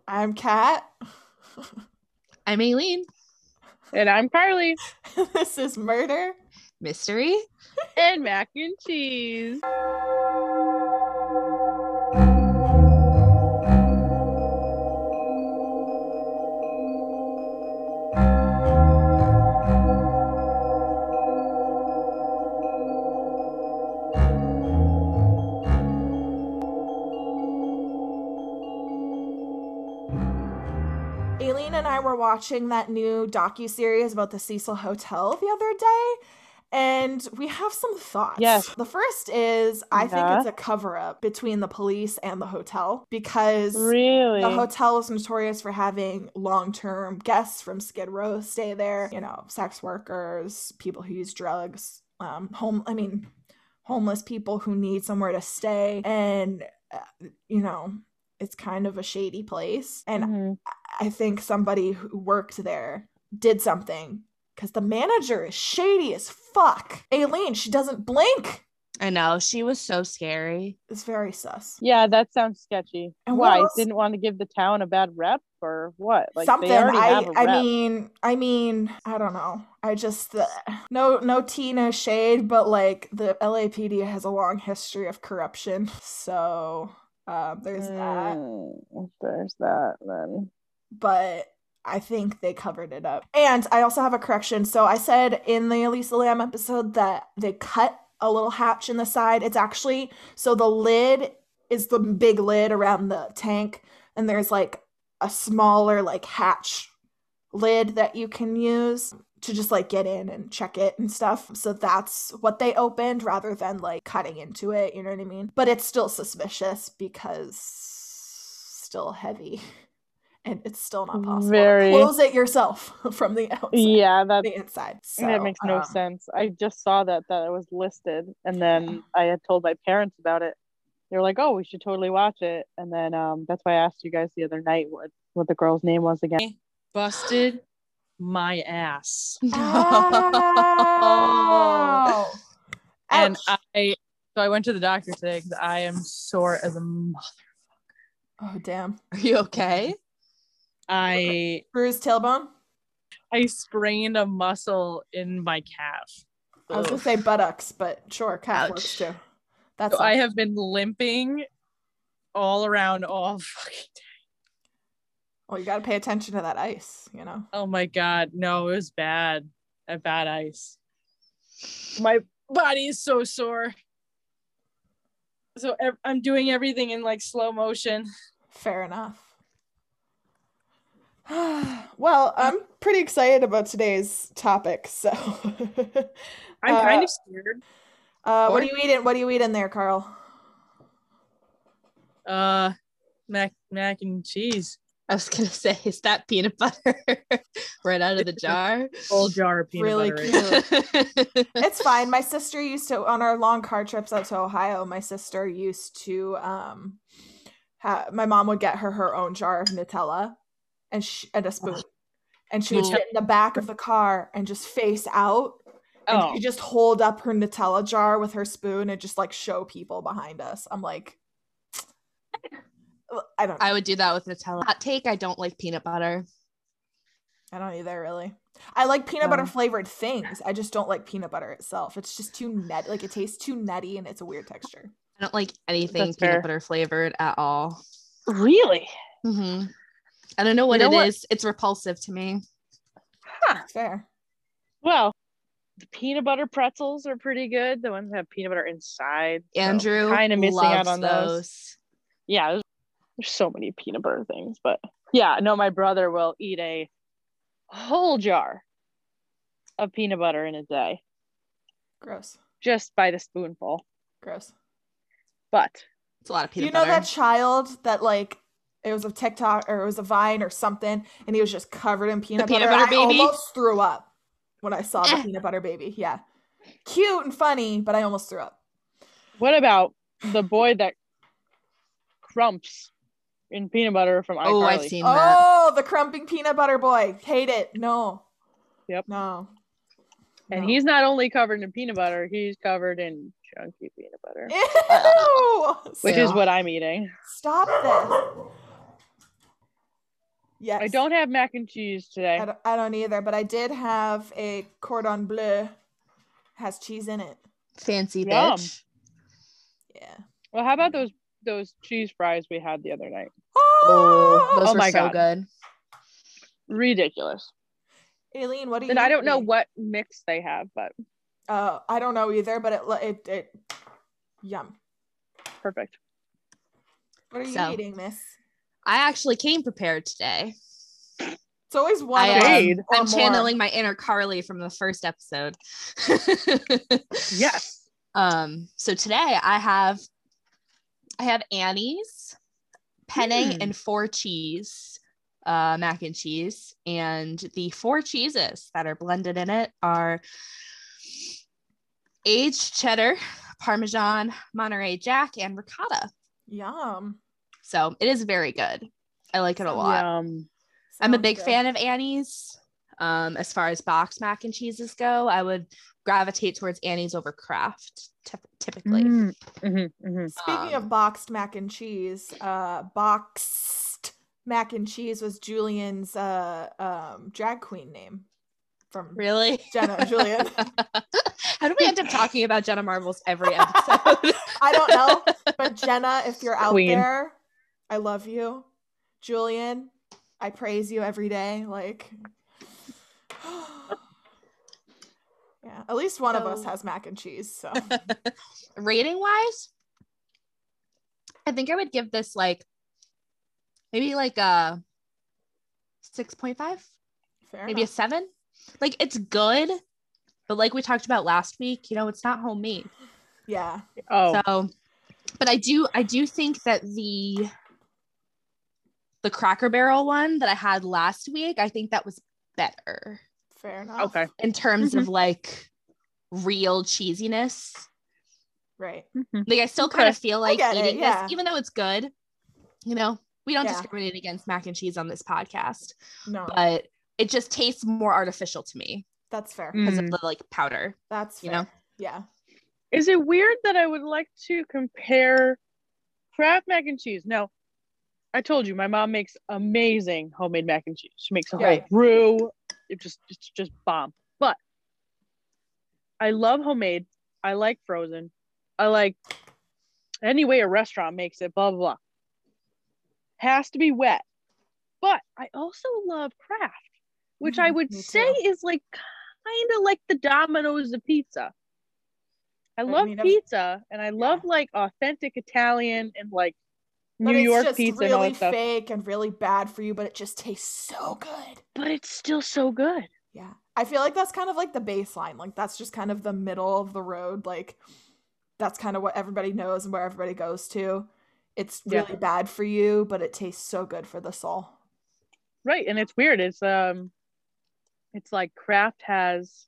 I'm Kat. I'm Aileen. And I'm Carly. This is Murder Mystery and Mac and Cheese. Aileen and I were watching that new docuseries about the Cecil Hotel the other day, and we have some thoughts. Yes. The first is I think it's a cover-up between the police and the hotel because the hotel is notorious for having long-term guests from Skid Row stay there, sex workers, people who use drugs, homeless people who need somewhere to stay, and it's kind of a shady place. And I think somebody who worked there did something because the manager is shady as fuck. Aileen, she doesn't blink. I know. She was so scary. It's very sus. Yeah, that sounds sketchy. And why? Didn't want to give the town a bad rep or what? Like something. They already have a rep. I mean, I don't know. I just no tea, no shade, but like the LAPD has a long history of corruption. So there's that. There's that then. But I think they covered it up. And I also have a correction. So I said in the Elisa Lam episode that they cut a little hatch in the side. It's actually, so the lid is the big lid around the tank, and there's like a smaller like hatch lid that you can use to just like get in and check it and stuff. So that's what they opened rather than like cutting into it, you know what I mean? But it's still suspicious because still heavy. And it's still not possible to close it yourself from the outside. Yeah, that's the inside. So, that makes no sense. I just saw that it was listed, and then I had told my parents about it. They were like, "Oh, we should totally watch it." And then that's why I asked you guys the other night what the girl's name was again. Busted my ass. Oh. And I went to the doctor today because I am sore as a motherfucker. Oh damn! Are you okay? I bruised tailbone. I sprained a muscle in my calf. I was gonna say buttocks, but sure, calf works too. So I have been limping all around all fucking day. Well, you gotta pay attention to that ice, Oh my god, no, it was bad. A bad ice. My body is so sore. So I'm doing everything in like slow motion. Fair enough. Well, I'm pretty excited about today's topic, so I'm kind of scared. What are you eating? What are you eating there, Carl? Mac and cheese. I was gonna say, is that peanut butter right out of the jar? Full jar of peanut butter. Really cute. It's fine. My sister used to, on our long car trips out to Ohio, my sister used to my mom would get her own jar of Nutella and a spoon, and she would sit in the back of the car and just face out, and she just hold up her Nutella jar with her spoon and just like show people behind us. I'm like, I don't know. I would do that with Nutella. Hot take, I don't like peanut butter. I don't either, really. I like peanut butter flavored things. I just don't like peanut butter itself. It's just too nutty. Like, it tastes too nutty and it's a weird texture. I don't like anything peanut butter flavored at all. Really? Mm-hmm. I don't know what it is. It's repulsive to me. Huh. Fair. Well, the peanut butter pretzels are pretty good. The ones that have peanut butter inside. Andrew kind of missing out on those. Yeah, there's so many peanut butter things, but yeah, no, my brother will eat a whole jar of peanut butter in a day. Gross. Just by the spoonful. Gross. But it's a lot of peanut butter. That child that like it was a TikTok or it was a Vine or something, and he was just covered in peanut butter. Peanut butter baby? I almost threw up when I saw the peanut butter baby. Yeah. Cute and funny, but I almost threw up. What about the boy that crumps in peanut butter from iCarly? Oh, I've seen that. Oh, the crumping peanut butter boy. Hate it. No. Yep. No. And he's not only covered in peanut butter, he's covered in chunky peanut butter. Ew! Which is what I'm eating. Stop this. Yes. I don't have mac and cheese today. I don't either, but I did have a cordon bleu. Has cheese in it. Fancy Yum. bitch. Yeah. Well, how about those cheese fries we had the other night? Oh, those Oh were my so God. good. Ridiculous. Aileen, what do you And I don't know eating? what mix they have, but I don't know either, but it yum. perfect. What are you So- eating, miss? I actually came prepared today. It's always one I, of us Shade. or I'm more. channeling my inner Carly from the first episode. Yes. So today I have Annie's penne and 4 cheese mac and cheese, and the 4 cheeses that are blended in it are aged cheddar, Parmesan, Monterey Jack, and ricotta. Yum. So it is very good. I like it a lot. Yum. I'm a Sounds big good. fan of Annie's. As far as boxed mac and cheeses go, I would gravitate towards Annie's over Kraft typically. Speaking of boxed mac and cheese, boxed mac and cheese was Julian's drag queen name from Really? Jenna and Julian. How do we end up talking about Jenna Marbles every episode? I don't know, but Jenna, if you're out Queen. there, I love you. Julian, I praise you every day. Like, yeah, at least one of us So- has mac and cheese. So Rating wise, I think I would give this maybe a 6.5, fair maybe a enough. 7. Like, it's good, but like we talked about last week, it's not homemade. Yeah, Oh, So, but I do think that the Cracker Barrel one that I had last week, I think that was better fair enough. okay. in terms of real cheesiness. Right. Like, I still kind of feel like get it, eating yeah. this, even though it's good. We don't Yeah. discriminate against mac and cheese on this podcast, No, but it just tastes more artificial to me that's fair. because of the powder. That's fair. You know? Yeah. Is it weird that I would like to compare Kraft mac and cheese? No, I told you my mom makes amazing homemade mac and cheese. She makes a whole Right. brew. It's just bomb. But I love homemade. I like frozen. I like any way a restaurant makes it. Blah blah blah. Has to be wet. But I also love Kraft, which I would me say too. is kind of like the Domino's of pizza. I love mean, pizza, and I love authentic Italian and But New it's York just pizza and all really that stuff. fake and really bad for you, but it just tastes so good. But it's still so good. Yeah. I feel like that's kind of like the baseline. Like, that's just kind of the middle of the road. Like, that's kind of what everybody knows and where everybody goes to. It's Yeah. really bad for you, but it tastes so good for the soul. Right, and it's weird. It's like Kraft has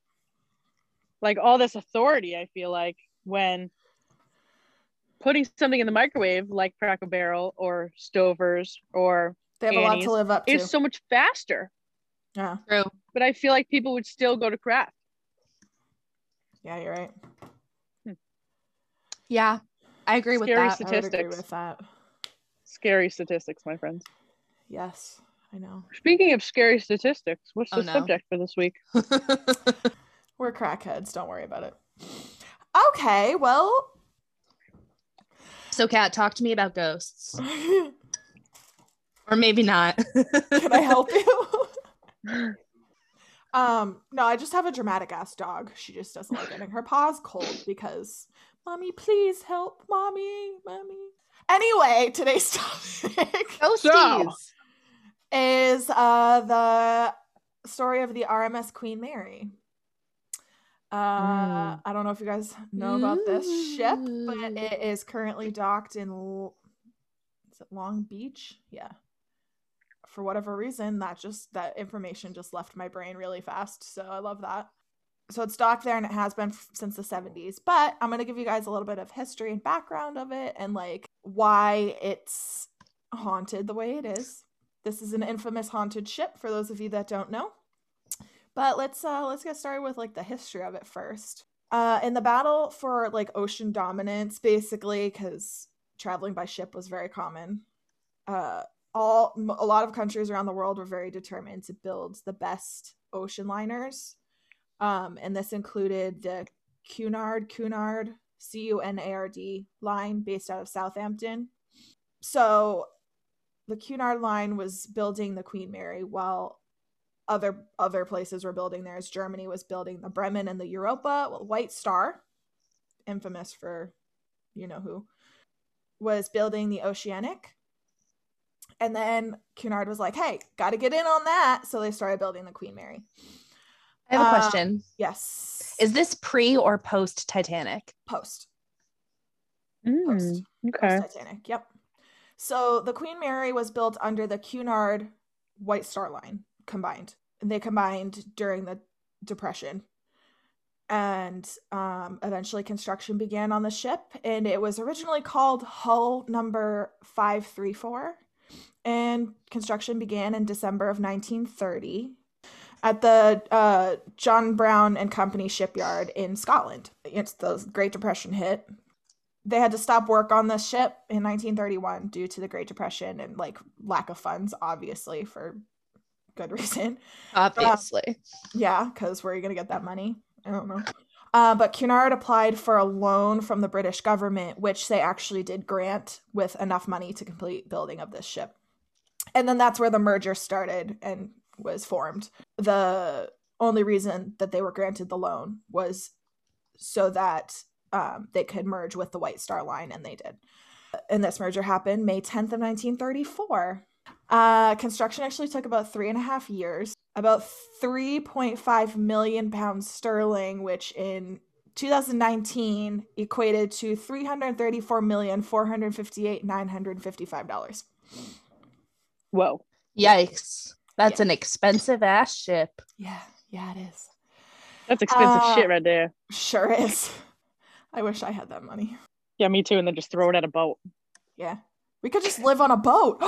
all this authority, I feel like, when putting something in the microwave like Cracker Barrel or Stover's or They have a lot Annie's to live up to. is so much faster. Yeah. True. But I feel like people would still go to Kraft. Yeah, you're right. Yeah, I agree with Scary that. st- I would agree Statistics. with that. Scary statistics, my friends. Yes, I know. Speaking of scary statistics, what's Oh, the no. subject for this week? We're crackheads. Don't worry about it. Okay, well, So, Kat, talk to me about ghosts, or maybe not. can I help you? No, I just have a dramatic ass dog. She just doesn't like getting her paws cold because, mommy, please help, mommy. Anyway, today's topic Ghosties. is the story of the RMS Queen Mary. I don't know if you guys know about this ship, but it is currently docked in is it Long Beach? Yeah. For whatever reason, that information just left my brain really fast. So I love that. So it's docked there and it has been since the 70s. But I'm going to give you guys a little bit of history and background of it and why it's haunted the way it is. This is an infamous haunted ship for those of you that don't know. But let's get started with the history of it first. In the battle for ocean dominance, basically, because traveling by ship was very common. a lot of countries around the world were very determined to build the best ocean liners. And this included the Cunard Cunard line based out of Southampton. So the Cunard line was building the Queen Mary, while other places were building theirs. Germany was building the Bremen and the Europa. Well, White Star, infamous for you know who, was building the Oceanic. And then Cunard was like, hey, got to get in on that. So they started building the Queen Mary. I have a question. Yes. Is this pre or post Titanic? Post. Okay. Post Titanic. Yep. So the Queen Mary was built under the Cunard White Star Line combined. And they combined during the Depression. And eventually construction began on the ship. And it was originally called Hull number 534. And construction began in December of 1930 at the John Brown and Company shipyard in Scotland. It's the Great Depression hit. They had to stop work on this ship in 1931 due to the Great Depression and like lack of funds, obviously, for good reason. Obviously. Yeah, because where are you going to get that money? I don't know. But Cunard applied for a loan from the British government, which they actually did grant with enough money to complete building of this ship. And then that's where the merger started and was formed. The only reason that they were granted the loan was so that they could merge with the White Star Line, and they did. And this merger happened May 10th of 1934. Construction actually took about 3.5 years, about 3.5 million pounds sterling, which in 2019 equated to $334,458,955. Whoa. Yikes. That's an expensive ass ship. Yeah, it is. That's expensive shit right there. Sure is. I wish I had that money. Yeah, me too. And then just throw it at a boat. Yeah. We could just live on a boat.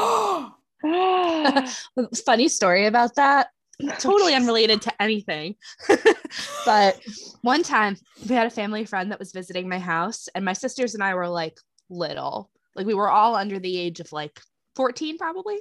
Funny story about that. Totally unrelated to anything. But one time we had a family friend that was visiting my house, and my sisters and I were like little. Like we were all under the age of like 14 probably.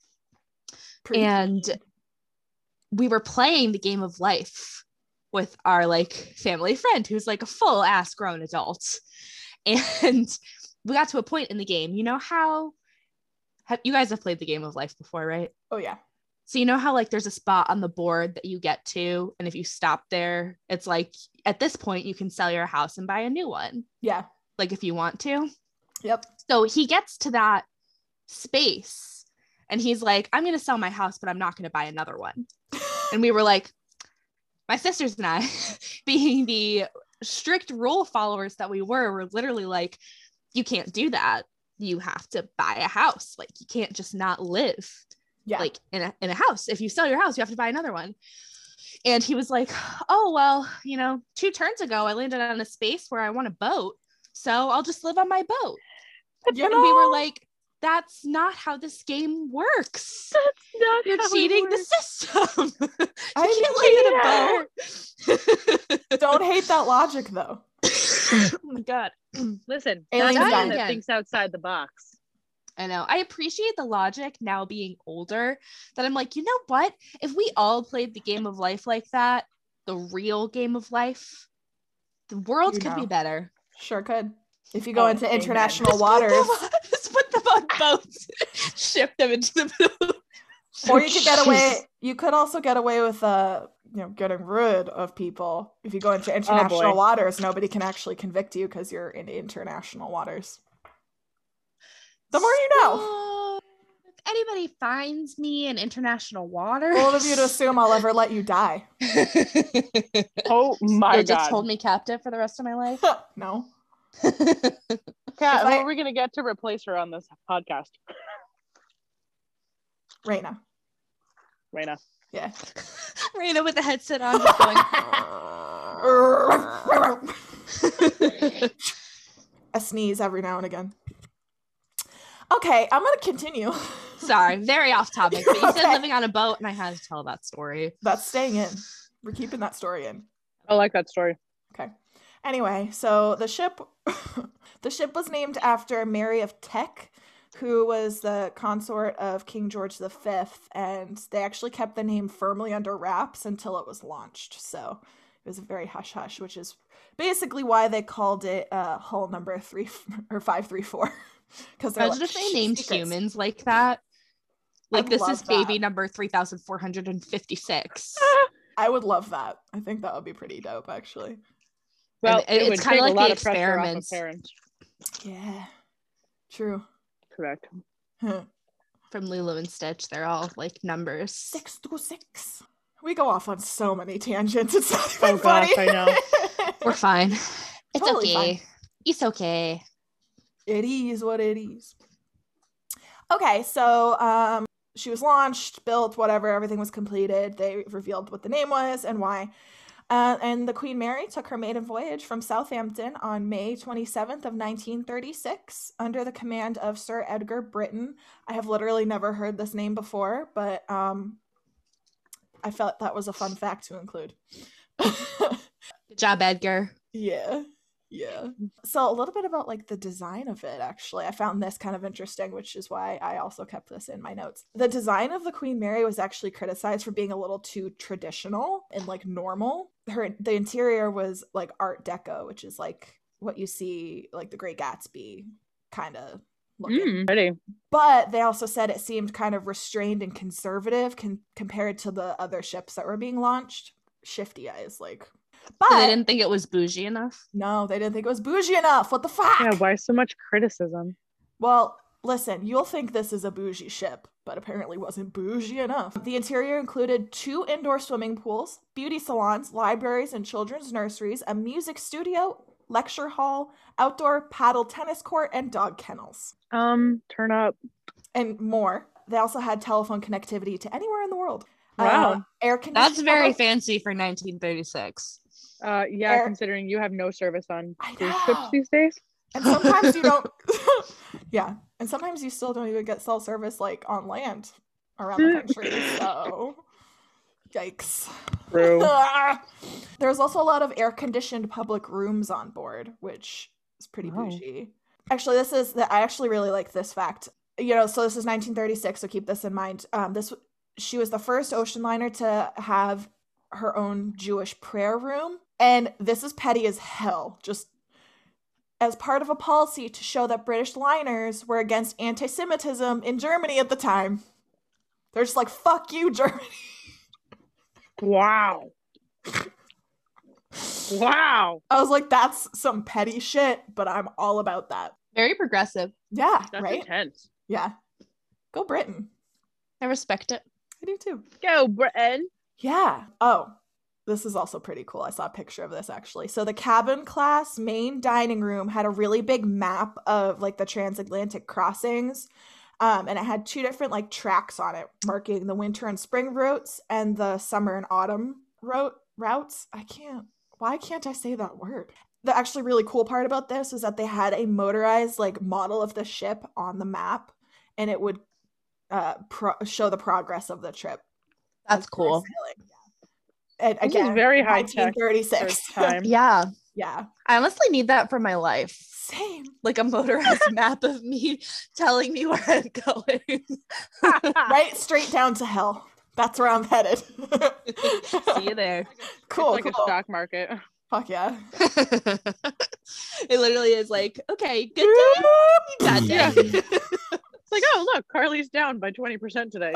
And we were playing the game of life with our like family friend who's like a full ass grown adult. And we got to a point in the game. You know how you guys have played the game of life before, right? Oh yeah. So you know how like there's a spot on the board that you get to, and if you stop there, it's like at this point you can sell your house and buy a new one. Yeah. Like if you want to. Yep. So he gets to that space and he's like, I'm going to sell my house, but I'm not going to buy another one. And we were like, my sisters and I, being the strict rule followers that we were literally like, you can't do that. You have to buy a house. Like you can't just not live like in a house. If you sell your house, you have to buy another one. And he was like, oh, well, 2 turns ago, I landed on a space where I want a boat. So I'll just live on my boat. And we were like, that's not how this game works. That's not You're how cheating the system. You I can't live in a boat. Don't hate that logic though. Oh my God. Listen, Aliens not dying that again. thinks outside the box. I know. I appreciate the logic now being older that I'm like, you know what? If we all played the game of life like that, the real game of life, the world could be better. Sure could. If you go into amen. international waters. Just put them on boats, ship them into the middle. Or you could get away. You could also get away with getting rid of people. If you go into international waters, nobody can actually convict you because you're in international waters. The more you know. If anybody finds me in international waters, Bold of you to assume I'll ever let you die. Oh my God. Just hold me captive for the rest of my life. No. Kat, who are we gonna get to replace her on this podcast? Raina. Yeah. Raina with the headset on, just going. I sneeze every now and again. Okay, I'm gonna continue. Sorry, very off topic, but you said living on a boat, and I had to tell that story. That's staying in. We're keeping that story in. I like that story. Okay. Anyway, so the ship was named after Mary of Teck. who was the consort of King George V, and they actually kept the name firmly under wraps until it was launched. So it was a very hush hush, which is basically why they called it hull number 534. Because they're imagine if they named humans like that. Like, this is baby number 3,456. I would love that. I think that would be pretty dope, actually. Well, it's kind of like the experiments. Yeah, true. Correct. From Lilo and Stitch, they're all like numbers. 626. We go off on so many tangents. It's not even funny. Gosh, I know. We're fine. It's totally okay. Fine. It's okay. It is what it is. Okay, so she was launched, built, whatever, everything was completed. They revealed what the name was and why. And the Queen Mary took her maiden voyage from Southampton on May 27th of 1936 under the command of Sir Edgar Britton. I have literally never heard this name before, but I felt that was a fun fact to include. Good job, Edgar. Yeah. So a little bit about like the design of it, actually. I found this kind of interesting, which is why I also kept this in my notes. The design of the Queen Mary was actually criticized for being a little too traditional and like normal. The interior was like Art Deco, which is like what you see like the Great Gatsby kind of looking. Pretty. But they also said it seemed kind of restrained and conservative compared to the other ships that were being launched. Shifty eyes, like. But so they didn't think it was bougie enough? No, they didn't think it was bougie enough. What the fuck? Yeah, why so much criticism? Well, listen, you'll think this is a bougie ship, but apparently wasn't bougie enough. The interior included 2 indoor swimming pools, beauty salons, libraries and children's nurseries, a music studio, lecture hall, outdoor paddle tennis court, and dog kennels. Turn up. And more. They also had telephone connectivity to anywhere in the world. Wow. Air conditioning. That's very fancy for 1936. Considering you have no service on cruise ships these days. And sometimes you don't. Yeah. And sometimes you still don't even get cell service like on land around the country. So, yikes. True. There's also a lot of air-conditioned public rooms on board, which is pretty bougie. Actually, I actually really like this fact. So this is 1936, so keep this in mind. She was the first ocean liner to have her own Jewish prayer room. And this is petty as hell. Just as part of a policy to show that British liners were against anti-Semitism in Germany at the time. They're just like, fuck you, Germany. Wow. Wow. I was like, that's some petty shit, but I'm all about that. Very progressive. Yeah, that's right? Intense. Yeah. Go Britain. I respect it. I do too. Go Britain. Yeah. Oh, this is also pretty cool. I saw a picture of this actually. So the cabin class main dining room had a really big map of like the transatlantic crossings. And it had 2 different like tracks on it, marking the winter and spring routes and the summer and autumn routes. Why can't I say that word? The actually really cool part about this is that they had a motorized like model of the ship on the map, and it would show the progress of the trip. That's cool. And this again, is very high 1936 time. Yeah. Yeah. I honestly need that for my life. Same. Like a motorized map of me telling me where I'm going. Right straight down to hell. That's where I'm headed. See you there. Cool. It's like a stock market. Fuck yeah. It literally is like, okay, good day, bad day. It's like, oh look, Carly's down by 20% today.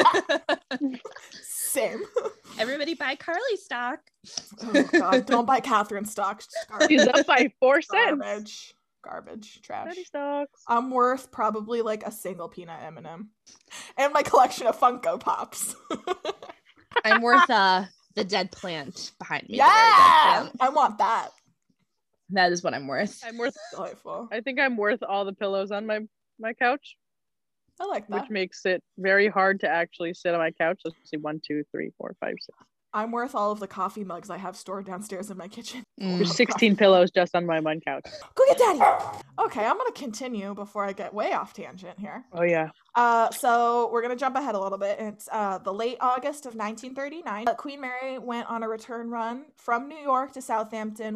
Same. Everybody buy Carly stock. Oh god, don't buy Catherine stock. She's up by 4 cents. Garbage, trash. 30 stocks. I'm worth probably like a single peanut M&M and my collection of Funko Pops. I'm worth the dead plant behind me. Yeah, I want that. That is what I'm worth. I'm worth. Delightful. I think I'm worth all the pillows on my couch. I like that. Which makes it very hard to actually sit on my couch. Let's see, 1, 2, 3, 4, 5, 6. I'm worth all of the coffee mugs I have stored downstairs in my kitchen. There's 16 pillows just on my one couch. Go get daddy. Okay, I'm gonna continue before I get way off tangent here. Oh yeah. So we're gonna jump ahead a little bit. It's the late August of 1939. Queen Mary went on a return run from New York to Southampton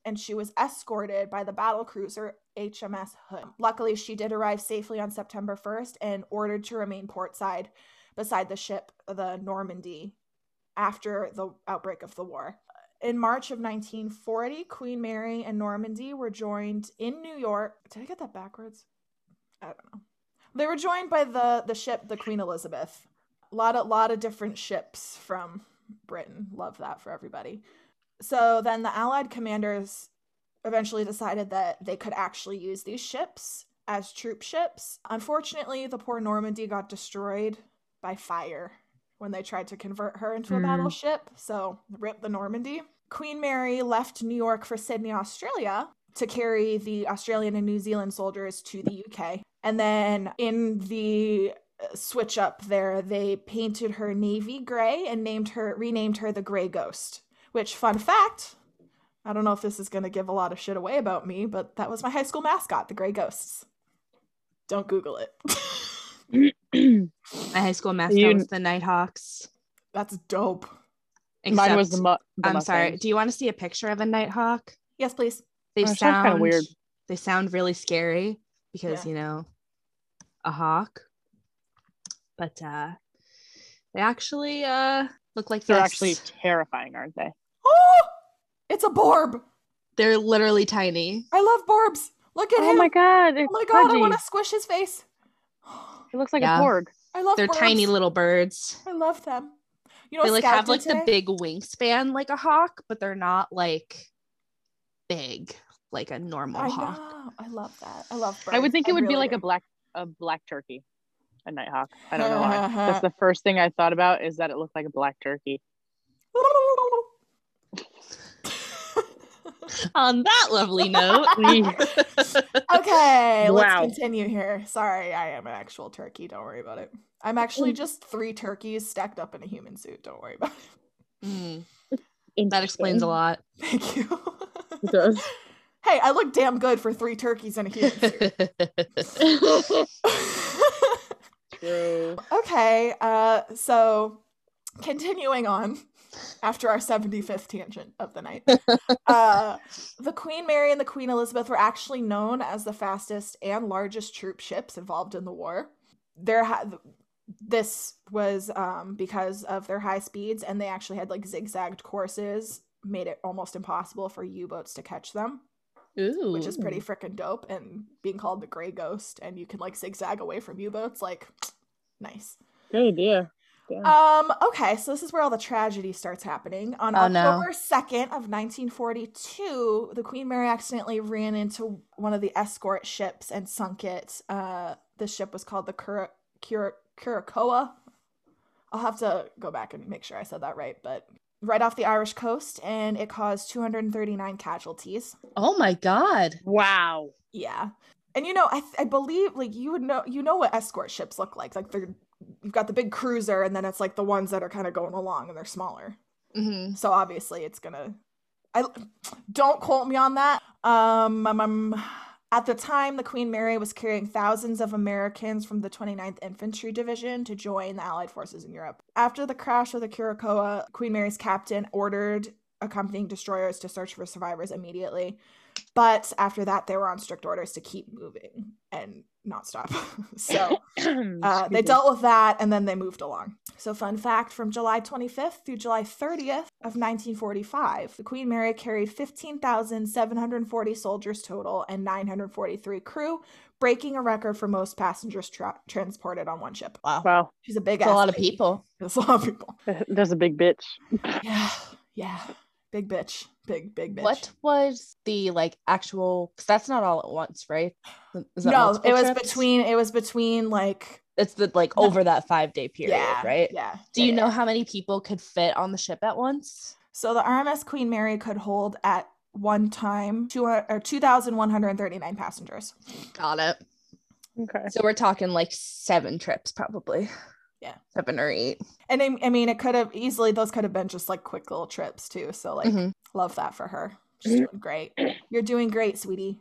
and she was escorted by the battle cruiser HMS Hood. Luckily, she did arrive safely on September 1st and ordered to remain portside beside the ship, the Normandy, after the outbreak of the war. In March of 1940, Queen Mary and Normandy were joined in New York. Did I get that backwards? I don't know. They were joined by the ship, the Queen Elizabeth. A lot of different ships from Britain. Love that for everybody. So then the Allied commanders eventually decided that they could actually use these ships as troop ships. Unfortunately, the poor Normandy got destroyed by fire when they tried to convert her into a battleship. So rip the Normandy. Queen Mary left New York for Sydney, Australia, to carry the Australian and New Zealand soldiers to the UK. And then in the switch up there, they painted her navy gray and renamed her the Grey Ghost. Which, fun fact, I don't know if this is going to give a lot of shit away about me, but that was my high school mascot, the Grey Ghosts. Don't Google it. My high school mascot was the Nighthawks. That's dope. Mine was the I'm sorry. Mustangs. Do you want to see a picture of a Nighthawk? Yes, please. They sounds sound kind of weird. They sound really scary because, a hawk. But they actually look like They're this. actually terrifying, aren't they? Oh, it's a Borb. They're literally tiny. I love Borbs. Look at him. Oh my god! Oh my god! I want to squish his face. It looks like Yeah. a porg. I love. They're Borbs. tiny little birds. I love them. You know, They Scout have did the today? big wingspan like a hawk, but they're not big like a normal I hawk. know. I love that. I love birds. I would think it would be really like do. a black turkey, a nighthawk. I don't know why. That's the first thing I thought about, is that it looked like a black turkey. On that lovely note, Okay, let's Wow. continue here. Sorry, I am an actual turkey. Don't worry about it. I'm actually just 3 turkeys stacked up in a human suit. Don't worry about it. That explains a lot. Thank you. It does. Hey, I look damn good for 3 turkeys in a human suit. True. Okay, so continuing on after our 75th tangent of the night. The Queen Mary and the Queen Elizabeth were actually known as the fastest and largest troop ships involved in the war. This was because of their high speeds, and they actually had zigzagged courses, made it almost impossible for U-boats to catch them. Ooh. Which is pretty freaking dope, and being called the Grey Ghost, and you can zigzag away from U-boats, nice. Good idea. Damn. Okay, so this is where all the tragedy starts happening. On Oh, no. October 2nd of 1942, the Queen Mary accidentally ran into one of the escort ships and sunk it. The ship was called the Curacoa. I'll have to go back and make sure I said that right, but right off the Irish coast, and it caused 239 casualties. Oh my god. Wow. Yeah. And I believe you would know what escort ships look like. You've got the big cruiser, and then it's the ones that are kind of going along and they're smaller. Mm-hmm. So obviously it's gonna. I don't quote me on that. At the time, the Queen Mary was carrying thousands of Americans from the 29th Infantry Division to join the Allied forces in Europe. After the crash of the Curacoa, Queen Mary's captain ordered accompanying destroyers to search for survivors immediately. But after that, they were on strict orders to keep moving and not stop. So they dealt with that, and then they moved along. So fun fact, from July 25th through July 30th of 1945, the Queen Mary carried 15,740 soldiers total and 943 crew, breaking a record for most passengers transported on one ship. Wow. She's a big That's ass a lot of lady. people. That's a lot of people. There's a big bitch. Yeah. Big bitch. Big bitch. What was the actual? Because that's not all at once, right? Is that No, multiple it was trips? between It's over that 5-day period, yeah, right? Yeah. Do you know how many people could fit on the ship at once? So the RMS Queen Mary could hold at one time 2,139 passengers. Got it. Okay. So we're talking 7 trips, probably. Yeah. 7 or 8. And I mean, it could have easily, those could have been just quick little trips too. So Mhm. love that for her. She's doing great. You're doing great, sweetie.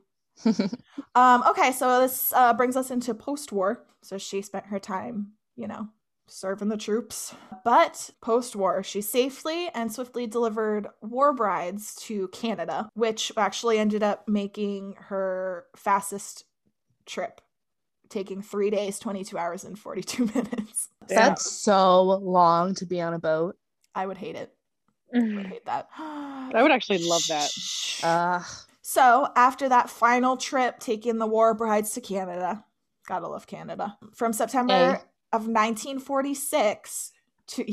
Okay, so this brings us into post-war. So she spent her time, serving the troops. But post-war, she safely and swiftly delivered war brides to Canada, which actually ended up making her fastest trip, taking 3 days, 22 hours, and 42 minutes. That's so long to be on a boat. I would hate it. I would hate that. I would actually love that. So after that final trip, taking the war brides to Canada, gotta love Canada. From September of 1946 to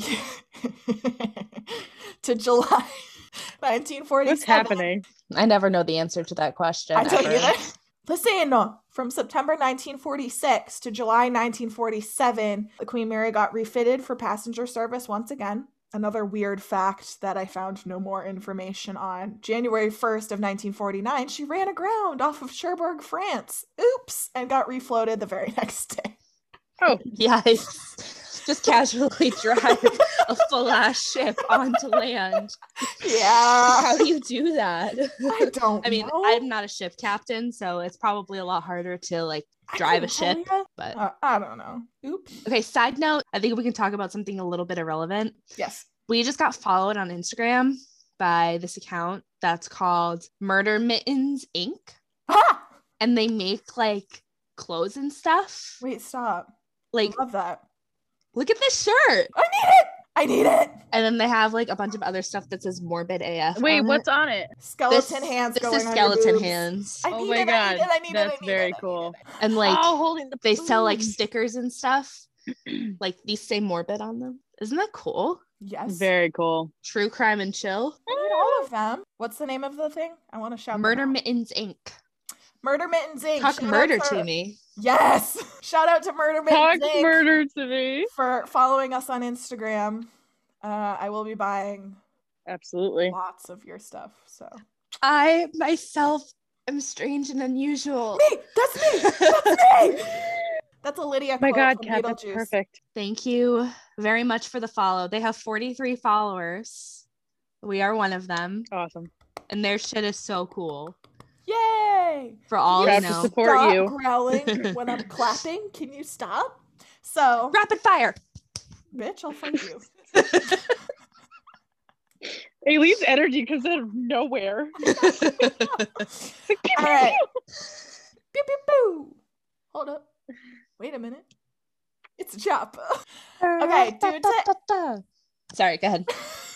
July 1947. What's happening? I never know the answer to that question. I don't either. Listen, from September 1946 to July 1947, the Queen Mary got refitted for passenger service once again. Another weird fact that I found no more information on. January 1st of 1949, she ran aground off of Cherbourg, France. Oops! And got refloated the very next day. Oh, yikes. Just casually drive a full-ass ship onto land. Yeah. How do you do that? I don't I mean, know. I'm not a ship captain, so it's probably a lot harder to like drive a ship. But I don't know. Oops. Okay, side note, I think we can talk about something a little bit irrelevant. Yes. We just got followed on Instagram by this account that's called Murder Mittens Inc. Ah! And they make like clothes and stuff. Wait, stop. Like, I love that. look at this shirt. I need it. And then they have like a bunch of other stuff that says morbid AF. wait, on what's it. on it? Skeleton hands This going is on skeleton your boobs. hands. I Oh need my it, god, I need that's it, very cool. And like holding the they sell like boobs. stickers and stuff. Like these say morbid on them. Isn't that cool? Yes. Very cool. True crime and chill. I need all of them. What's the name of the thing? I want to shout Murder them out. Mittens Inc. Murder Mittens Inc. Talk Shout out murder to me. Yes. Shout out to Murder Talk Mittens Inc. murder to me. for following us on Instagram. I will be buying Absolutely. lots of your stuff. So I myself am strange and unusual. me, that's me. That's me. That's a Lydia Oh my quote god, from Kat, that's Beetlejuice. perfect. Thank you very much for the follow. They have 43 followers. We are one of them. Awesome. And their shit is so cool. Yay! For all Proud you to know. support Stop you. growling when I'm clapping. Can you stop? So, Rapid fire. bitch, I'll fight you. Aileen's energy comes out of nowhere. All right. Pew, pew, pew. Hold up. Wait a minute. It's a chop. Okay, due to Sorry, go ahead.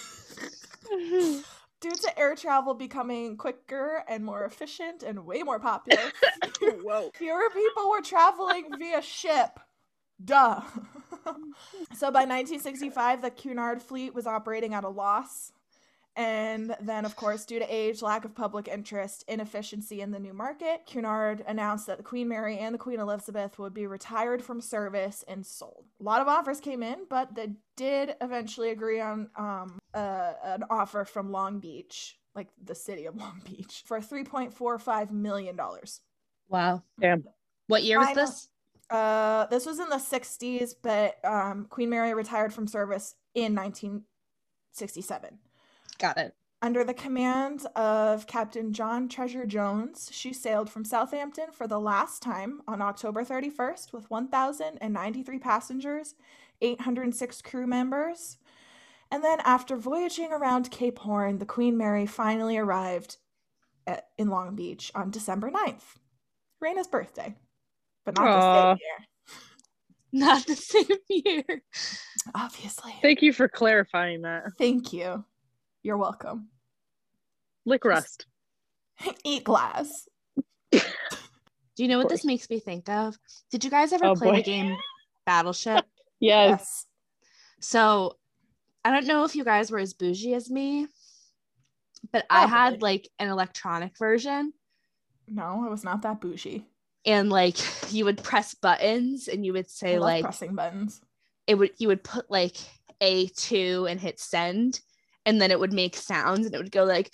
due to air travel becoming quicker and more efficient and way more popular, Whoa. fewer people were traveling via ship. Duh. So by 1965, the Cunard fleet was operating at a loss. And then, of course, due to age, lack of public interest, inefficiency in the new market, Cunard announced that the Queen Mary and the Queen Elizabeth would be retired from service and sold. A lot of offers came in, but they did eventually agree on an offer from Long Beach, like the city of Long Beach, for $3.45 million. Wow. Damn. What year was I know. this? This was in the 60s, but Queen Mary retired from service in 1967. Got it. Under the command of Captain John Treasure Jones, she sailed from Southampton for the last time on October 31st with 1,093 passengers, 806 crew members. And then after voyaging around Cape Horn, the Queen Mary finally arrived in Long Beach on December 9th, Raina's birthday, but not the same year. Not the same year. Obviously. Thank you for clarifying that. Thank you. You're welcome. Lick rust. Eat glass. Do you know what this makes me think of? Did you guys ever play the game Battleship? Yes. So I don't know if you guys were as bougie as me, but I had like an electronic version. No, I was not that bougie. And like you would press buttons and you would say I love like pressing buttons. you would put like A2 and hit send, and then it would make sounds and it would go like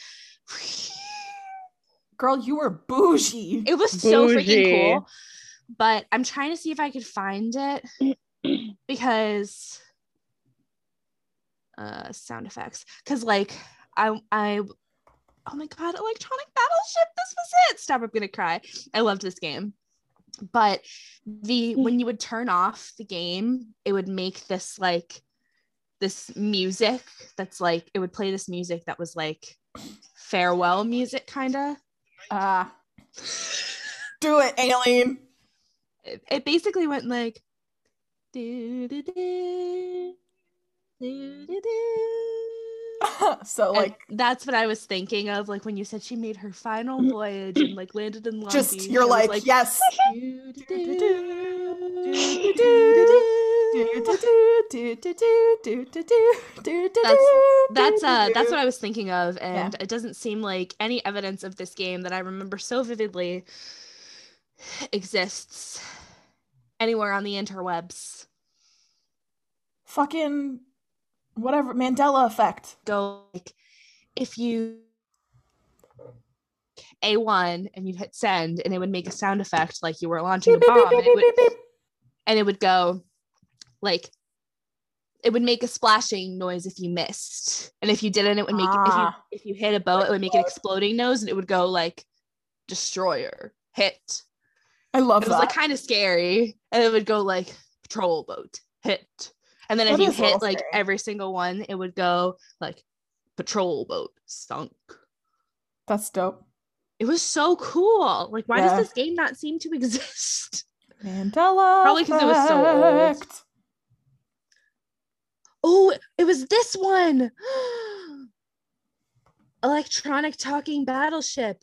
Girl, you were bougie. it was so freaking Bougie. cool. But I'm trying to see if I could find it because sound effects. Because like I oh my god, electronic Battleship, this was it. Stop, I'm gonna cry. I loved this game. But when you would turn off the game, it would make this like this music that's like, it would play this music that was like farewell music kind of. Do it, Aileen. It basically went like do, do, do, do, do, do. So like, and that's what I was thinking of, like when you said she made her final voyage and like landed in Long just Beach, you're like, yes. That's what I was thinking of, and it doesn't seem like any evidence of this game that I remember so vividly exists anywhere on the interwebs. Fucking whatever, Mandela effect. Go like, if you A1 and you hit send, and it would make a sound effect like you were launching a bomb, and it would go like, it would make a splashing noise if you missed, and if you didn't, it would make if you hit a boat, it would make an exploding noise, and it would go like destroyer hit. I love that. It was like kind of scary, and it would go like patrol boat hit, and then if you hit like every single one, it would go like patrol boat sunk. That's dope. It was so cool. Like, why does this game not seem to exist? Mandela. Probably because it was so old. Oh, it was this one. Electronic talking battleship.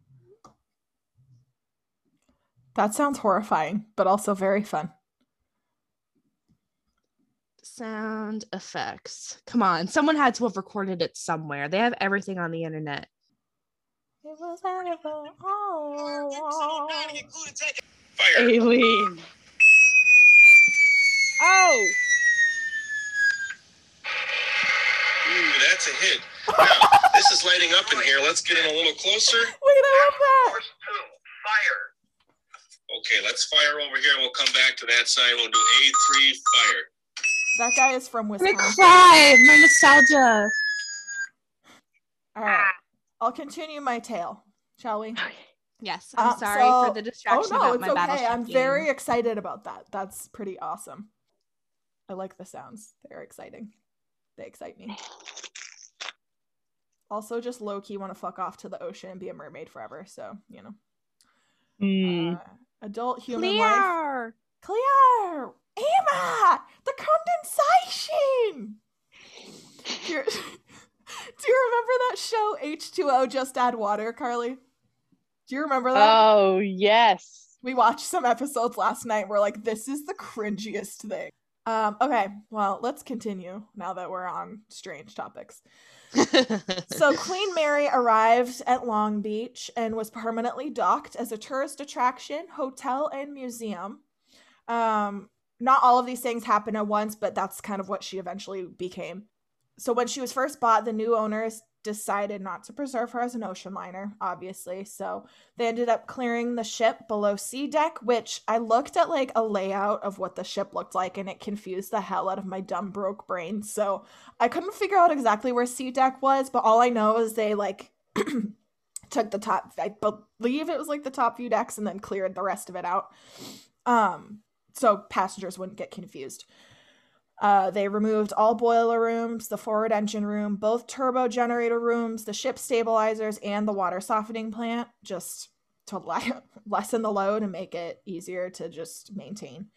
That sounds horrifying, but also very fun. Sound effects. Come on. Someone had to have recorded it somewhere. They have everything on the internet. It was wonderful. Oh. Fire. Aileen. Oh. Ooh, that's a hit. Now, this is lighting up in here. Let's get in a little closer. Wait, I love that. Force 2, fire. Okay, let's fire over here, and we'll come back to that side. We'll do A3, fire. That guy is from Wisconsin. I'm gonna cry. My nostalgia. All right. I'll continue my tale, shall we? Yes, I'm sorry for the distraction about my battleship. I'm very excited about that. That's pretty awesome. I like the sounds. They're exciting. They excite me. Also, just low-key want to fuck off to the ocean and be a mermaid forever. So, you know. Adult human life. Clear! Emma! The condensation! Do you remember that show H2O, Just Add Water, Carly? Do you remember that? Oh, yes. We watched some episodes last night. We're like, this is the cringiest thing. Okay, well, let's continue now that we're on strange topics. So Queen Mary arrived at Long Beach and was permanently docked as a tourist attraction, hotel, and museum. Not all of these things happened at once, but that's kind of what she eventually became. So when she was first bought, the new owners decided not to preserve her as an ocean liner, obviously. So they ended up clearing the ship below sea deck, which I looked at like a layout of what the ship looked like, and it confused the hell out of my dumb broke brain. So I couldn't figure out exactly where sea deck was, but all I know is they like took the top, I believe it was like the top few decks, and then cleared the rest of it out. So passengers wouldn't get confused. They removed all boiler rooms, the forward engine room, both turbo generator rooms, the ship stabilizers, and the water softening plant, just to lessen the load and make it easier to just maintain.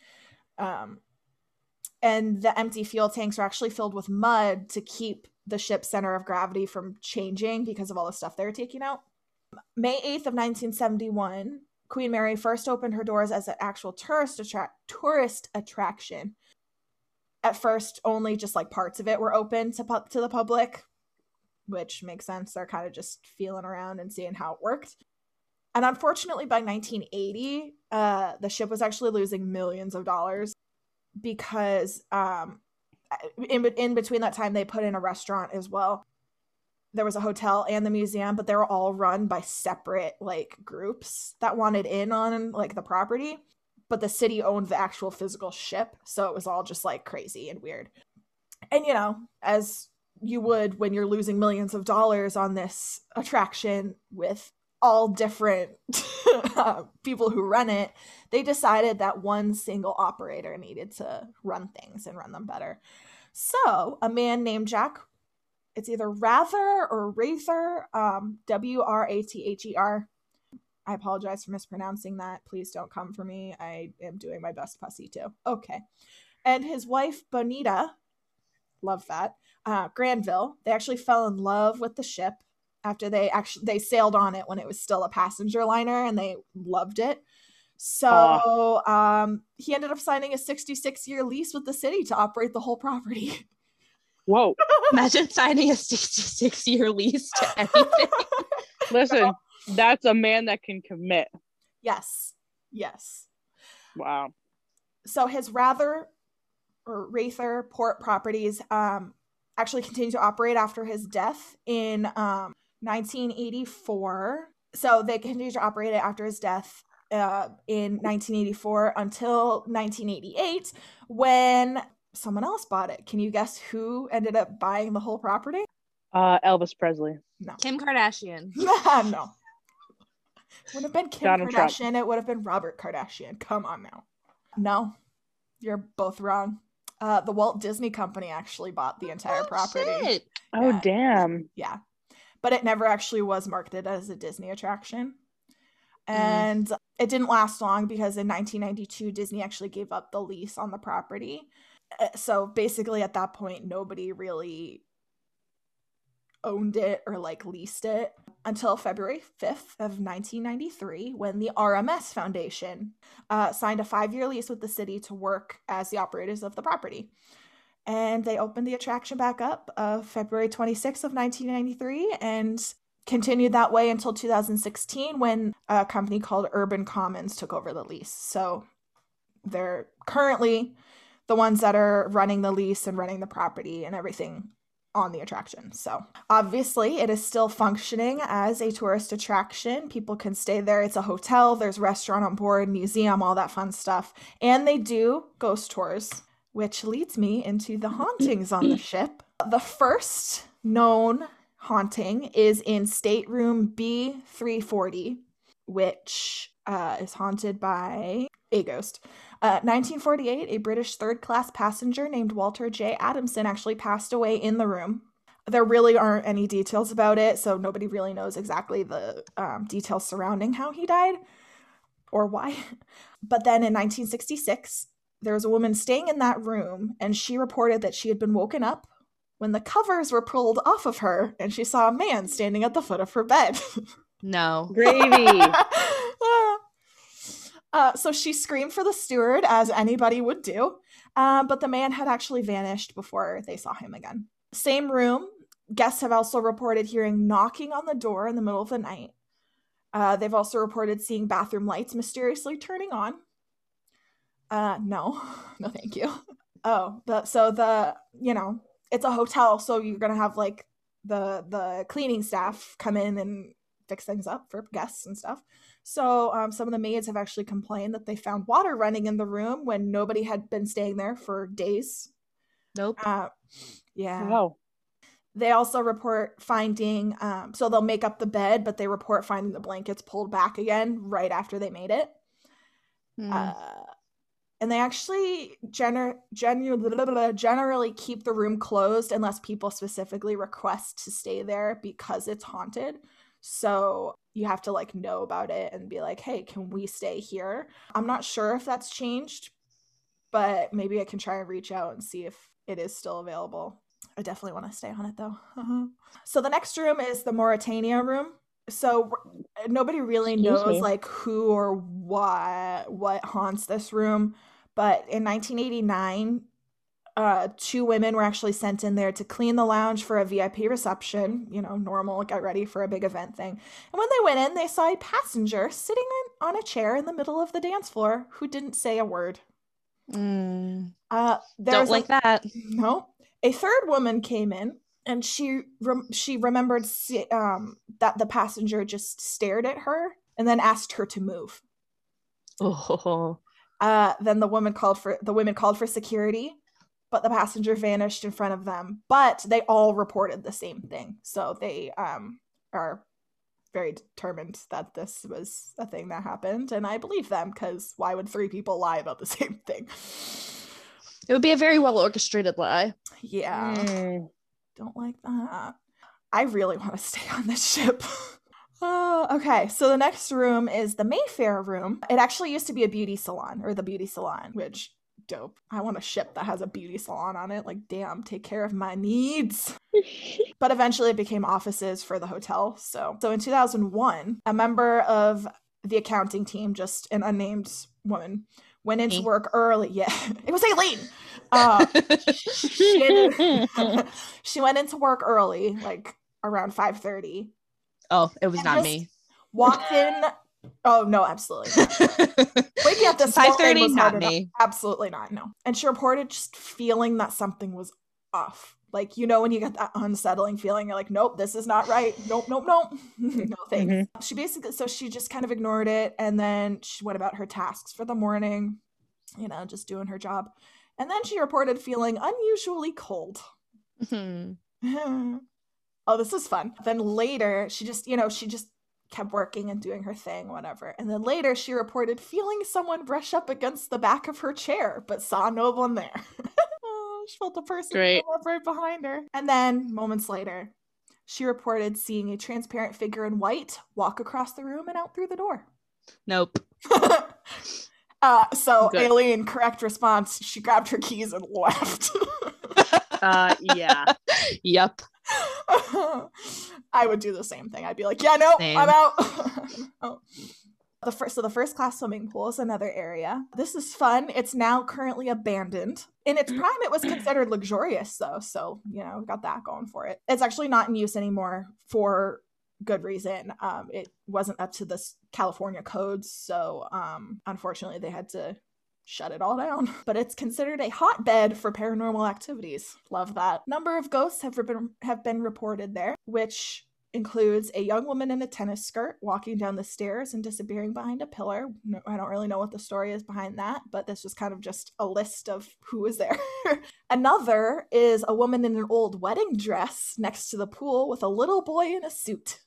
And the empty fuel tanks were actually filled with mud to keep the ship's center of gravity from changing because of all the stuff they were taking out. May 8th of 1971, Queen Mary first opened her doors as an actual tourist attraction. At first, only just like parts of it were open to the public, which makes sense. They're kind of just feeling around and seeing how it worked. And unfortunately, by 1980, the ship was actually losing millions of dollars because in between that time, they put in a restaurant as well. There was a hotel and the museum, but they were all run by separate like groups that wanted in on like the property. But the city owned the actual physical ship, so it was all just like crazy and weird. And you know, as you would when you're losing millions of dollars on this attraction with all different people who run it, they decided that one single operator needed to run things and run them better. So a man named Jack, it's either Rather or Rather, Wrather. I apologize for mispronouncing that. Please don't come for me. I am doing my best pussy too. Okay. And his wife, Bonita, love that, Granville, they actually fell in love with the ship after they sailed on it when it was still a passenger liner, and they loved it. So he ended up signing a 66-year lease with the city to operate the whole property. Whoa. Imagine signing a 66-year lease to anything. Listen, that's a man that can commit. Yes. Wow. So his Rather port properties actually continued to operate after his death in 1984. So they continued to operate it after his death in 1984 until 1988, when someone else bought it. Can you guess who ended up buying the whole property? Elvis Presley. No. Kim Kardashian. No. It would have been Kim Donald Kardashian. Trump. It would have been Robert Kardashian. Come on now. No, you're both wrong. The Walt Disney Company actually bought the entire property. Shit. Oh, Yeah. damn. Yeah. But it never actually was marketed as a Disney attraction. And it didn't last long because in 1992, Disney actually gave up the lease on the property. So basically at that point, nobody really owned it or like leased it until February 5th of 1993, when the RMS Foundation signed a 5-year lease with the city to work as the operators of the property. And they opened the attraction back up February 26th of 1993 and continued that way until 2016, when a company called Urban Commons took over the lease. So they're currently the ones that are running the lease and running the property and everything on the attraction. So obviously it is still functioning as a tourist attraction. People can stay there. It's a hotel. There's a restaurant on board, museum, all that fun stuff. And they do ghost tours, which leads me into the hauntings on the ship. The first known haunting is in stateroom B340, which is haunted by a ghost. 1948, a British third-class passenger named Walter J. Adamson actually passed away in the room. There really aren't any details about it, so nobody really knows exactly the details surrounding how he died or why. But then in 1966, there was a woman staying in that room, and she reported that she had been woken up when the covers were pulled off of her, and she saw a man standing at the foot of her bed. No. Gravy. So she screamed for the steward, as anybody would do, but the man had actually vanished before they saw him again. Same room. Guests have also reported hearing knocking on the door in the middle of the night. They've also reported seeing bathroom lights mysteriously turning on. No, thank you. It's a hotel, so you're gonna have like the cleaning staff come in and fix things up for guests and stuff. So some of the maids have actually complained that they found water running in the room when nobody had been staying there for days. Nope. Yeah. Wow. They also report finding, so they'll make up the bed, but they report finding the blankets pulled back again right after they made it. And they actually generally keep the room closed unless people specifically request to stay there because it's haunted. So you have to like know about it and be like, hey, can we stay here? I'm not sure if that's changed, but maybe I can try and reach out and see if it is still available. I definitely want to stay on it though. So the next room is the Mauritania room. So nobody really knows like who or what haunts this room. But in 1989, 2 women were actually sent in there to clean the lounge for a VIP reception, normal, get ready for a big event thing. And when they went in, they saw a passenger sitting on a chair in the middle of the dance floor who didn't say a word. Don't like that. No. A third woman came in, and she remembered that the passenger just stared at her and then asked her to move. Oh. Then the women called for security, but the passenger vanished in front of them. But they all reported the same thing, so they are very determined that this was a thing that happened, and I believe them, because why would 3 people lie about the same thing? It would be a very well orchestrated lie. Yeah. Mm. Don't like that. I really want to stay on this ship. Okay, so the next room is the Mayfair room. It actually used to be a beauty salon, or the beauty salon, which, dope. I want a ship that has a beauty salon on it. Like, damn, take care of my needs. But eventually it became offices for the hotel. So in 2001, a member of the accounting team, just an unnamed woman, went into work early. Yeah, it was Aileen. She went into work early, like around 5:30. Oh, it was not me. Walked in. Oh no, absolutely not. Waking up this 5:30, was not hard me. enough. Absolutely not. No. And she reported just feeling that something was off. Like, you know, when you get that unsettling feeling, you're like, nope, this is not right. Nope. No thanks. Mm-hmm. She just kind of ignored it, and then she went about her tasks for the morning, you know, just doing her job. And then she reported feeling unusually cold. Mm-hmm. Oh, this is fun. Then later, she just kept working and doing her thing, whatever. And then later, she reported feeling someone brush up against the back of her chair, but saw no one there. She felt a person come up right behind her. And then, moments later, she reported seeing a transparent figure in white walk across the room and out through the door. Nope. So, Good. Aileen, correct response. She grabbed her keys and left. Yeah. Yep. I would do the same thing. I'd be like, yeah, no, Same. I'm out. Oh. The first class swimming pool is another area. This is fun. It's now currently abandoned. In its prime, it was considered luxurious, though. So, you know, got that going for it. It's actually not in use anymore for good reason. It wasn't up to the California codes. So, unfortunately, they had to shut it all down. But it's considered a hotbed for paranormal activities. Love that. Number of ghosts have been reported there, which includes a young woman in a tennis skirt walking down the stairs and disappearing behind a pillar. No, I don't really know what the story is behind that, but this was kind of just a list of who was there. Another is a woman in an old wedding dress next to the pool with a little boy in a suit.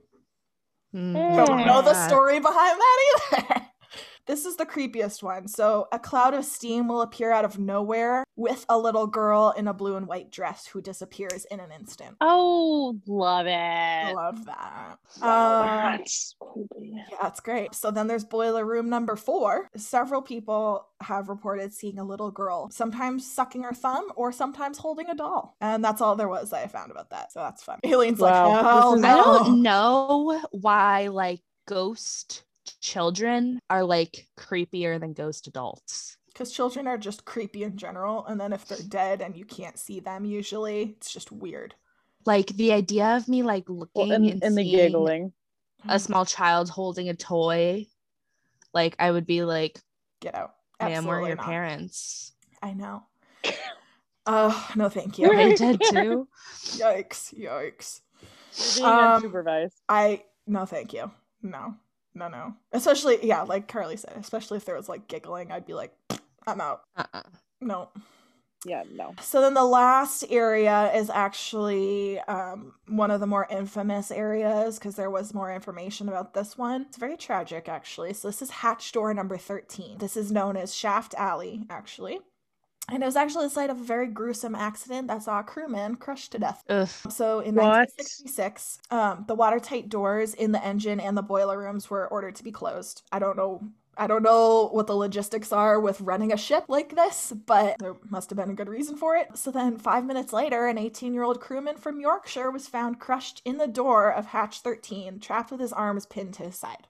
Don't know the story behind that either. This is the creepiest one. So a cloud of steam will appear out of nowhere with a little girl in a blue and white dress who disappears in an instant. Oh, love it. Love that. That's creepy. Yeah, it's great. So then there's boiler room number 4. Several people have reported seeing a little girl, sometimes sucking her thumb or sometimes holding a doll. And that's all there was I found about that. So that's fun. Aileen's like, hell no. I don't know why, like, ghost children are like creepier than ghost adults. Because children are just creepy in general, and then if they're dead and you can't see them usually, it's just weird. Like the idea of me like looking and the seeing giggling, a small child holding a toy, like I would be like, get out. Ma'am, where are your not. parents? I know. No thank you. Are they dead too? Yikes. You're being unsupervised. No thank you. No. Especially, yeah, like Carly said, especially if there was like giggling, I'd be like, I'm out. No. Yeah, no. So then the last area is actually one of the more infamous areas because there was more information about this one. It's very tragic, actually. So this is hatch door number 13. This is known as Shaft Alley, actually. And it was actually the site of a very gruesome accident that saw a crewman crushed to death. Ugh. So in 1966, the watertight doors in the engine and the boiler rooms were ordered to be closed. I don't know what the logistics are with running a ship like this, but there must have been a good reason for it. So then 5 minutes later, an 18-year-old crewman from Yorkshire was found crushed in the door of hatch 13, trapped with his arms pinned to his side.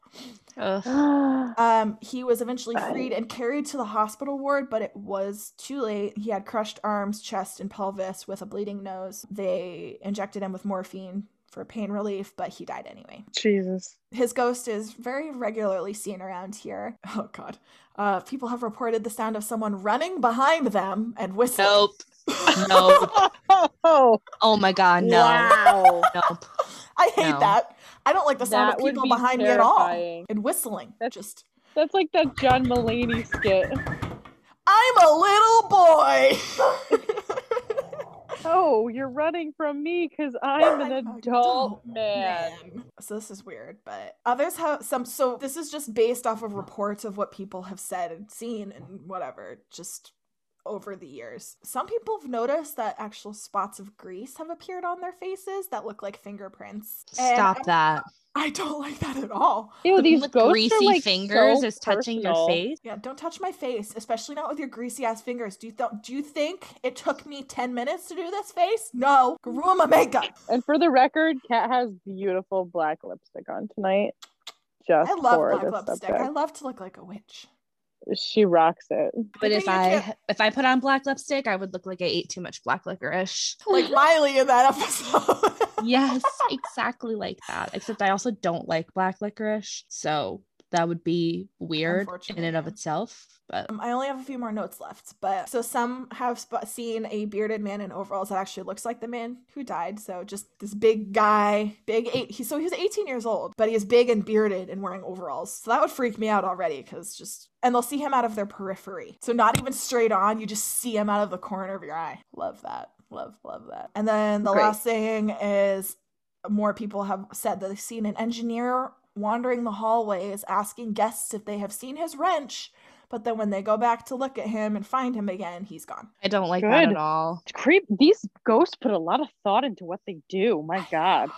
He was eventually freed and carried to the hospital ward, but it was too late. He had crushed arms, chest, and pelvis with a bleeding nose. They injected him with morphine for pain relief, but he died anyway. Jesus. His ghost is very regularly seen around here. Oh, God. People have reported the sound of someone running behind them and whistling. Nope. Oh my God, no. Wow. Nope. I hate that. I don't like the sound of people behind me at all. And whistling. That's like that John Mulaney skit. I'm a little boy. Oh, you're running from me because I'm an adult man. So this is weird, but others have some. So this is just based off of reports of what people have said and seen and whatever, just over the years. Some people have noticed that actual spots of grease have appeared on their faces that look like fingerprints. Stop that. I don't like that at all. Ew, these With ghosts greasy are like fingers so is touching your personal. face. Yeah, don't touch my face, especially not with your greasy ass fingers. Do you think it took me 10 minutes to do this face? No. Go ruin my makeup. And for the record, Kat has beautiful black lipstick on tonight. Just I love for black this lipstick. subject. I love to look like a witch. She rocks it. But think if I put on black lipstick, I would look like I ate too much black licorice. Like Miley in that episode. Yes, exactly like that. Except I also don't like black licorice, so that would be weird in and of Unfortunately. itself. But I only have a few more notes left, but so some have seen a bearded man in overalls that actually looks like the man who died. So just this big guy, he was 18 years old, but he is big and bearded and wearing overalls. So that would freak me out already and they'll see him out of their periphery. So not even straight on, you just see him out of the corner of your eye. Love that. Love that. And then the last thing is more people have said that they've seen an engineer wandering the hallways asking guests if they have seen his wrench, but then when they go back to look at him and find him again, he's gone. I don't like that at all. It's these ghosts put a lot of thought into what they do. My God.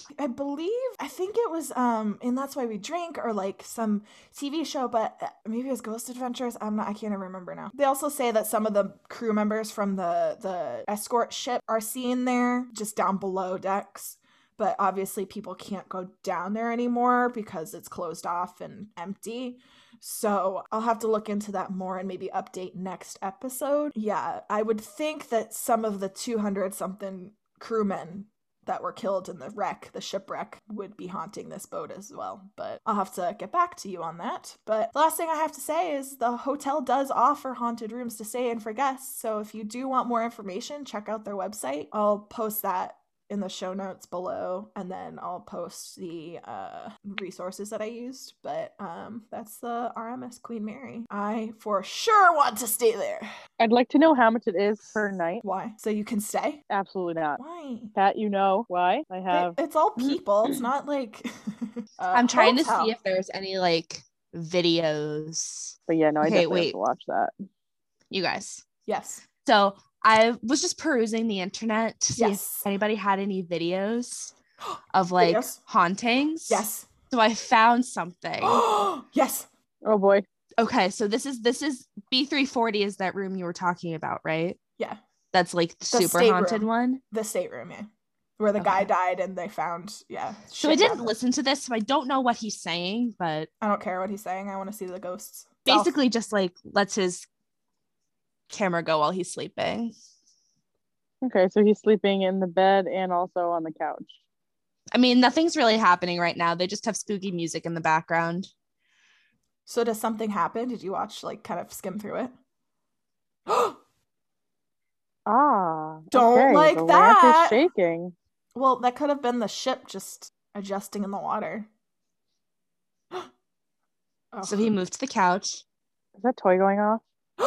I think it was and That's Why We Drink, or like some TV show, but maybe it was Ghost Adventures. I can't even remember now. They also say that some of the crew members from the escort ship are seen there, just down below decks. But obviously people can't go down there anymore because it's closed off and empty. So I'll have to look into that more and maybe update next episode. Yeah, I would think that some of the 200-something crewmen that were killed in the shipwreck, would be haunting this boat as well. But I'll have to get back to you on that. But the last thing I have to say is the hotel does offer haunted rooms to stay in for guests. So if you do want more information, check out their website. I'll post that in the show notes below, and then I'll post the resources that I used. But that's the RMS Queen Mary. I for sure want to stay there. I'd like to know how much it is per night. Why? So you can stay? Absolutely not. Why? Kat, you know why? I have. It's all people. It's not like I'm trying hotel. to see if there's any like videos. But yeah, no, I definitely have wait. to watch that. You guys. Yes. So I was just perusing the internet to see Yes. if anybody had any videos of like Videos? hauntings. Yes. So I found something. Yes. Oh boy. Okay, so this is B340 is that room you were talking about, right? Yeah. That's like the super stateroom. haunted one. The stateroom, yeah. Where the guy died and they found, yeah. So I shit didn't down listen to this, so I don't know what he's saying, but there. I don't care what he's saying. I want to see the ghosts. basically just like lets his camera go while he's sleeping. Okay, so he's sleeping in the bed and also on the couch. I mean, nothing's really happening right now. They just have spooky music in the background. So does something happen? Did you watch, like, kind of skim through it? Don't like the lamp that. is shaking. Well, that could have been the ship just adjusting in the water. So he moved to the couch. Is that toy going off?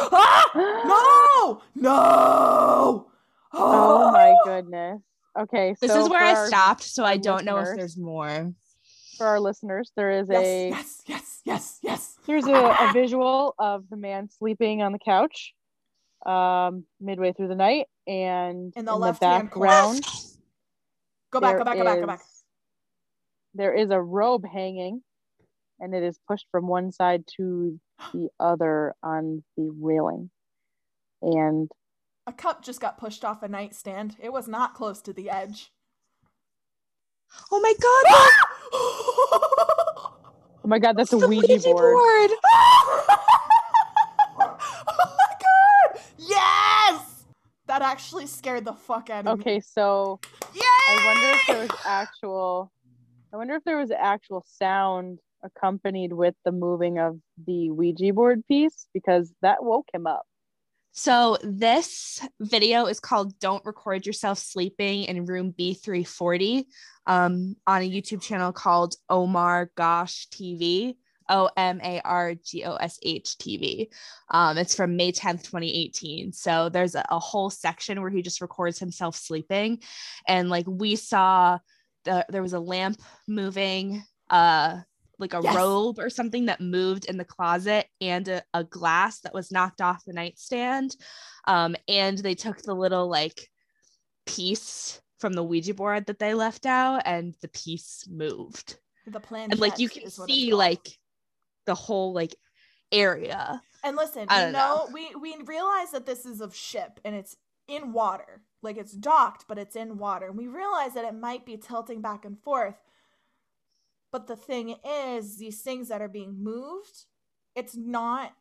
No! No! Oh my goodness. Okay, This so is where for I our- stopped, so I our don't know if listeners- there's more. For our listeners, there is Yes. there's a visual of the man sleeping on the couch midway through the night, and In the left-hand background Go back. there is a robe hanging, and it is pushed from one side to the other on the railing. And A cup just got pushed off a nightstand. It was not close to the edge. Oh my god! oh my god, that's It's a the Ouija board. Oh my god! Yes! That actually scared the fuck out of me. Okay, so Yay! I wonder if there was actual sound accompanied with the moving of the Ouija board piece, because that woke him up. So this video is called Don't Record Yourself Sleeping in Room B340 on a YouTube channel called Omar Gosh TV. OMARGOSH TV. It's from May 10th, 2018. So there's a whole section where he just records himself sleeping. And like we saw there was a lamp moving, like a robe or something that moved in the closet, and a glass that was knocked off the nightstand. And they took the little like piece from the Ouija board that they left out, and the piece moved. The plan, and like you can see like the whole like area. And listen, we realize that this is a ship and it's in water. Like it's docked, but it's in water. And we realize that it might be tilting back and forth. But the thing is, these things that are being moved, it's not,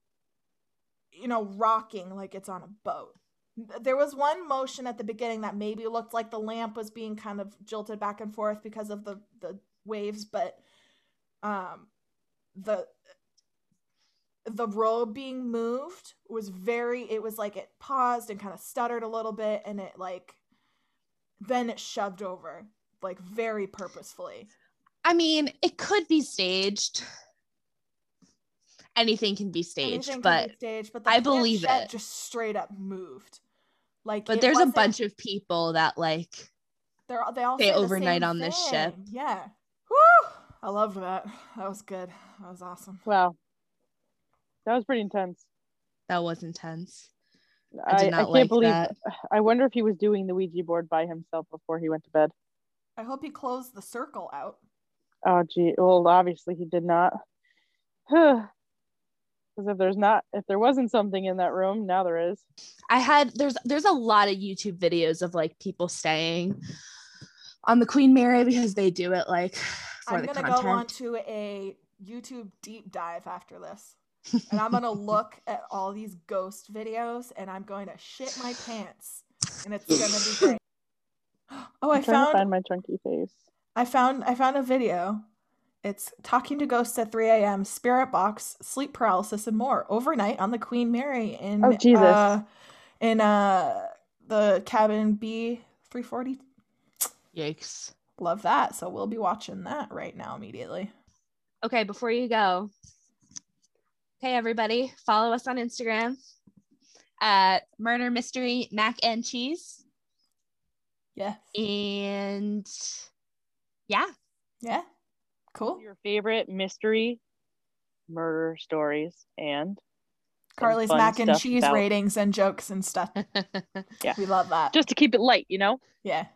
rocking like it's on a boat. There was one motion at the beginning that maybe looked like the lamp was being kind of jolted back and forth because of the waves, but the robe being moved was it was like it paused and kind of stuttered a little bit, and it like then it shoved over like very purposefully. I mean, it could be staged. Anything can be staged, but I believe it. Just straight up moved. Like, but there's a bunch of people that like they all stay overnight on this ship. Yeah. Woo! I loved that. That was good. That was awesome. Wow. That was pretty intense. That was intense. I can't believe that. I wonder if he was doing the Ouija board by himself before he went to bed. I hope he closed the circle out. Oh, gee. Well, obviously he did not. Because if there wasn't something in that room, now there is. There's a lot of YouTube videos of like people staying on the Queen Mary because they do it like for the content. I'm gonna go on to a YouTube deep dive after this, and I'm gonna look at all these ghost videos, and I'm going to shit my pants, and it's gonna be great. Oh, I'm trying to find my chunky face. I found a video. It's talking to ghosts at 3 a.m., spirit box, sleep paralysis, and more overnight on the Queen Mary in the cabin B340. Yikes. Love that. So we'll be watching that right now immediately. Okay, before you go. Okay, everybody, follow us on Instagram at Murder Mystery Mac and Cheese. Yes. And yeah. Yeah. Cool. Your favorite mystery murder stories and Carly's mac and cheese ratings and jokes and stuff. Yeah. We love that. Just to keep it light, Yeah.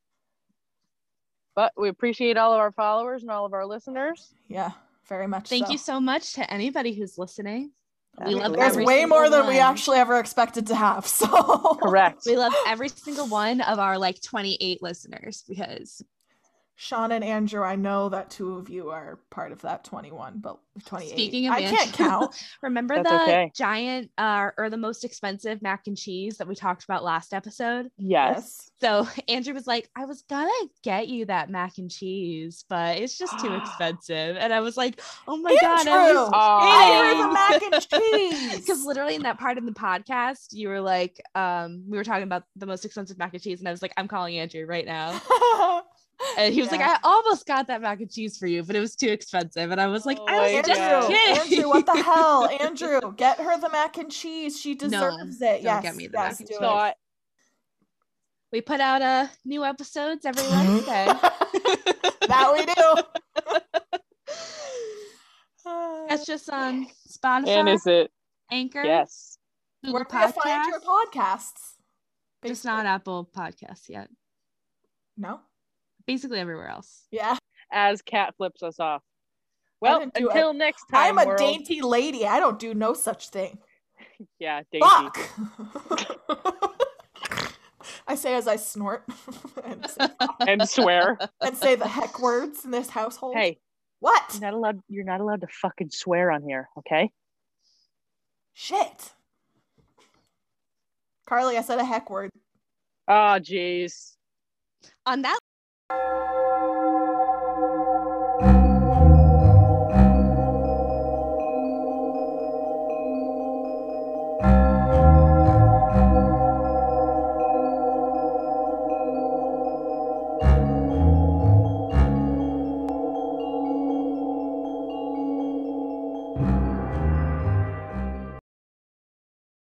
But we appreciate all of our followers and all of our listeners. Yeah, very much. Thank you so much to anybody who's listening. We love There's way more than we actually ever expected to have. So correct. We love every single one of our like 28 listeners because Sean and Andrew, I know that 2 of you are part of that 21, but 28. Speaking of I can't count. Remember the giant or the most expensive mac and cheese that we talked about last episode? Yes. So Andrew was like, I was gonna get you that mac and cheese, but it's just too expensive. And I was like, oh my God, I heard the mac and cheese. Because literally in that part of the podcast, you were like, we were talking about the most expensive mac and cheese, and I was like, I'm calling Andrew right now. And he was like, I almost got that mac and cheese for you, but it was too expensive. And I was like, I was just kidding. Andrew, what the hell? Andrew, get her the mac and cheese. She deserves it. Don't get me the mac and cheese. We put out new episodes every Wednesday. That we do. That's just on Spotify. And is it Anchor? Yes. Google Where can you find your podcasts? Basically. Just not Apple Podcasts yet. No. Basically everywhere else. Yeah. As Kat flips us off. Well, until next time. I'm a dainty lady. I don't do no such thing. Yeah, dainty. Fuck. I say as I snort and swear and say the heck words in this household. Hey, what? You're not allowed to fucking swear on here, okay? Shit. Carly, I said a heck word. Oh, jeez. On that